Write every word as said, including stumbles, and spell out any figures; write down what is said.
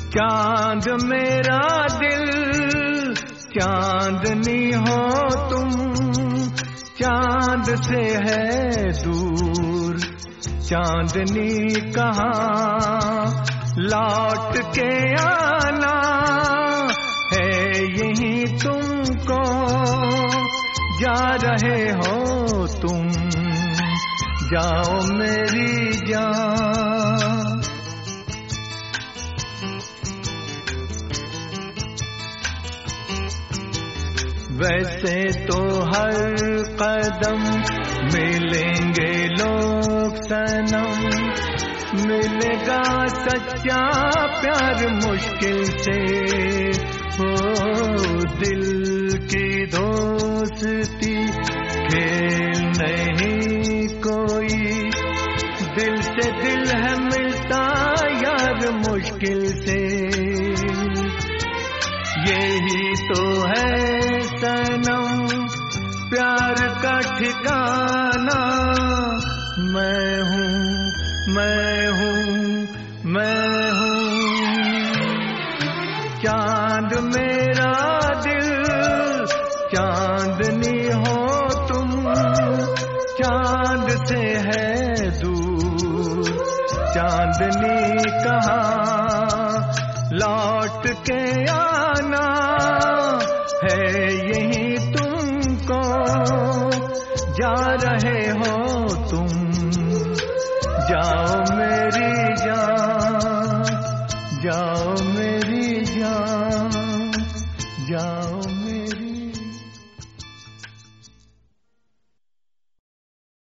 चांद मेरा दिल चांदनी हो तुम, चांद से है दूर चांदनी कहाँ, लौट के आना है यहीं तुमको, जा रहे हो तुम, जाओ मेरी जान। वैसे तो हर कदम मिलेंगे लोग सनम, मिलेगा सच्चा प्यार मुश्किल से, हो दिल की दोस्ती खेल नहीं कोई, दिल से दिल है मिलता यार मुश्किल से, यही तो है सनम प्यार का ठिकाना। मैं हूँ मैं हूँ मैं हूँ चांद मेरा दिल चांदनी हो तुम, चांद से है दूर चांदनी कहाँ, लौट के आना है यहीं तुमको, जा रहे हो तुम, जाओ